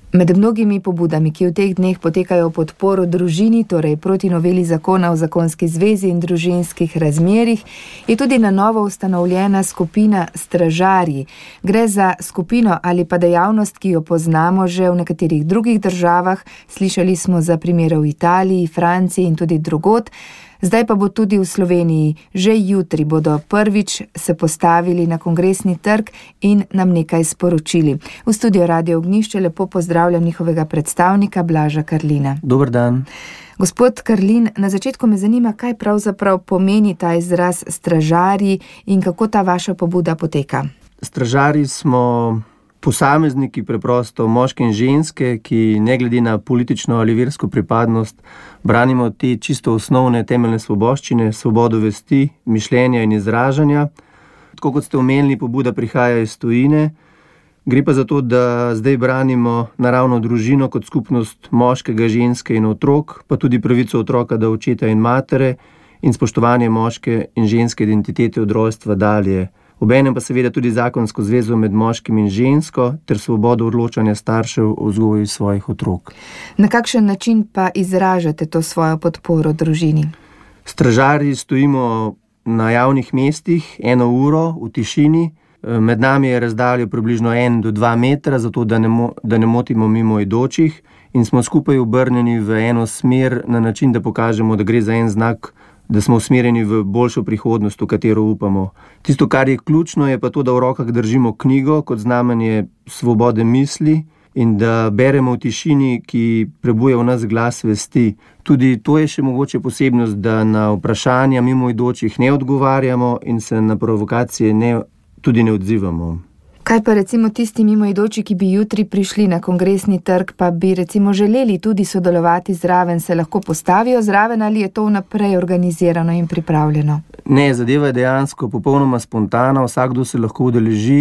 Med mnogimi pobudami, ki v teh dneh potekajo v podporo družini, torej proti noveli zakona o zakonski zvezi in družinskih razmerjih, je tudi na novo ustanovljena skupina Stražarji. Gre za skupino ali pa dejavnost, ki jo poznamo že v nekaterih drugih državah. Slišali smo za primere v Italiji, Franciji in tudi drugod. Zdaj pa bo tudi v Sloveniji. Že jutri bodo prvič se postavili na Kongresni trg in nam nekaj sporočili. V studiu Radio Ognjišče lepo pozdravljam njihovega predstavnika Blaža Karlina. Dober dan. Gospod Karlin, na začetku me zanima, kaj pravzaprav pomeni ta izraz stražarji in kako ta vaša pobuda poteka. Stražarji smo posamezniki, preprosto moški in ženske, ki ne glede na politično ali versko pripadnost branimo te čisto osnovne temeljne svoboščine, svobodo vesti, mišljenja in izražanja. Tako kot ste omenili, pobuda prihaja iz tujine. Gre pa za to, da zdaj branimo naravno družino kot skupnost moškega, ženske in otrok, pa tudi pravico otroka do očeta in matere in spoštovanje moške in ženske identitete od rojstva dalje. Obenem pa seveda tudi zakonsko zvezo med moškim in žensko ter svobodo odločanja staršev o vzgoji svojih otrok. Na kakšen način pa izražate to svojo podporo družini? Stražarji stojimo na javnih mestih 1 uro v tišini. Med nami je razdalja približno 1 do 2 metra, zato da ne motimo mimoidočih, in smo skupaj obrnjeni v eno smer na način, da pokažemo, da gre za en znak, da smo usmerjeni v boljšo prihodnost, v katero upamo. Tisto, kar je ključno, je pa to, da v rokah držimo knjigo kot znamenje svobode misli in da beremo v tišini, ki prebuja v nas glas vesti. Tudi to je še mogoče posebnost, da na vprašanja mimoidočih ne odgovarjamo in se na provokacije tudi ne odzivamo. Kaj pa recimo tisti mimoidoči, ki bi jutri prišli na Kongresni trg, pa bi recimo želeli tudi sodelovati zraven, se lahko postavijo zraven ali je to vnaprej organizirano in pripravljeno? Ne, zadeva je dejansko popolnoma spontana, vsakdo se lahko udeleži.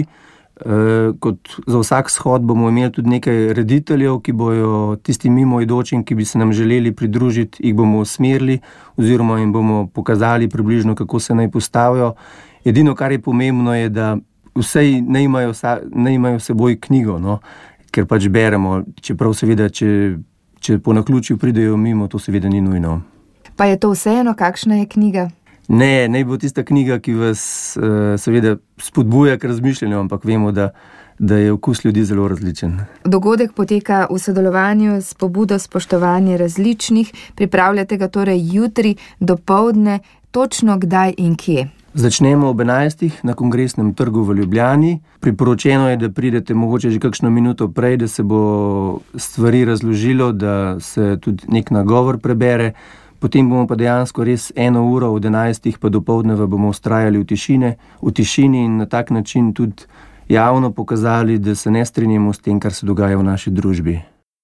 Kot za vsak shod bomo imeli tudi nekaj rediteljev, ki bojo tistim mimoidočim, ki bi se nam želeli pridružiti, jih bomo usmerili oziroma jim bomo pokazali približno, kako se naj postavijo. Edino, kar je pomembno, je, da vsej ne imajo seboj knjigo, no? Ker pač beremo, čeprav seveda, če po naključju pridejo mimo, to seveda ni nujno. Pa je to vseeno, kakšna je knjiga? Ne bo tista knjiga, ki vas seveda spodbuja k razmišljanju, ampak vemo, da je okus ljudi zelo različen. Dogodek poteka v sodelovanju s pobudo spoštovanja različnih. Pripravljate ga torej jutri dopoldne, točno kdaj in kje? Začnemo ob 11. na Kongresnem trgu v Ljubljani. Priporočeno je, da pridete mogoče že kakšno minuto prej, da se bo stvari razložilo, da se tudi nek nagovor prebere. Potem bomo pa dejansko res 1 uro od 11. pa dopoldneva bomo vztrajali v tišini in na tak način tudi javno pokazali, da se ne strinjamo s tem, kar se dogaja v naši družbi.